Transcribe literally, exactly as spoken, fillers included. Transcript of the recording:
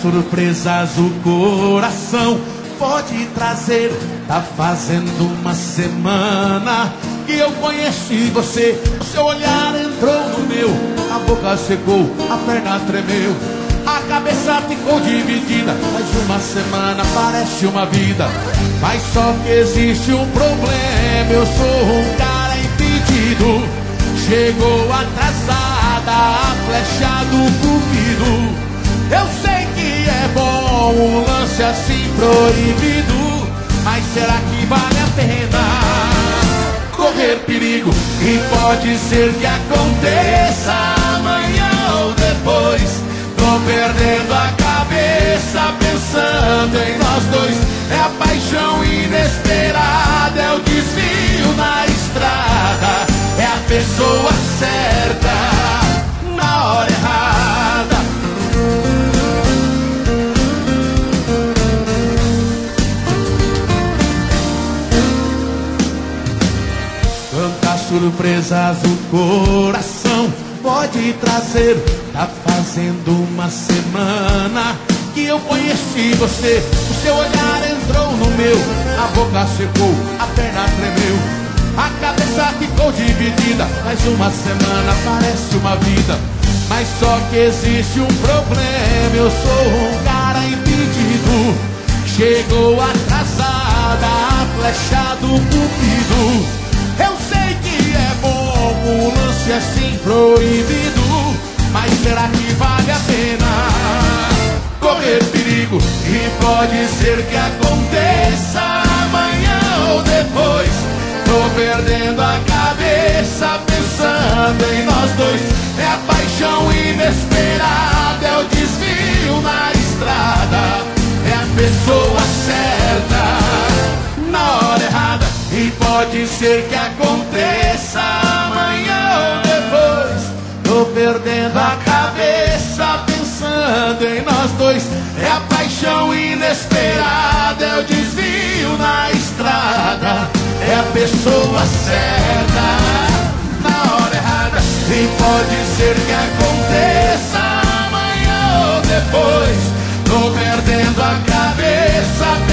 surpresas o coração pode trazer. Tá fazendo uma semana que eu conheci você. O seu olhar entrou no meu, a boca secou, a perna tremeu, a cabeça ficou dividida. Mais uma semana parece uma vida, mas só que existe um problema. Eu sou um cara impedido. Chegou atrasada a flecha do cupido. Eu sei que é bom um lance assim proibido, mas será que vale a pena correr perigo? E pode ser que aconteça amanhã ou depois. Tô perdendo a cabeça pensando em nós dois. É a paixão inesperada, é o desvio na estrada, é a pessoa certa na hora errada. Quantas surpresas o coração pode trazer. Tá fazendo uma semana que eu conheci você. O seu olhar entrou no meu, a boca secou, a perna tremeu, a cabeça ficou dividida. Mais uma semana parece uma vida, mas só que existe um problema. Eu sou um cara impedido. Chegou atrasada a flecha do cupido. Eu sei que é bom um lance assim proibido, mas será que vale a pena correr perigo? E pode ser que aconteça amanhã ou depois. Tô perdendo a cabeça pensando em nós dois. É a paixão inesperada, é o desvio na estrada, é a pessoa certa na hora errada. E pode ser que aconteça amanhã ou depois. Tô perdendo a cabeça pensando em nós dois. É a paixão inesperada, é o desvio na estrada, é a pessoa certa na hora errada. E pode ser que aconteça amanhã ou depois. Tô perdendo a cabeça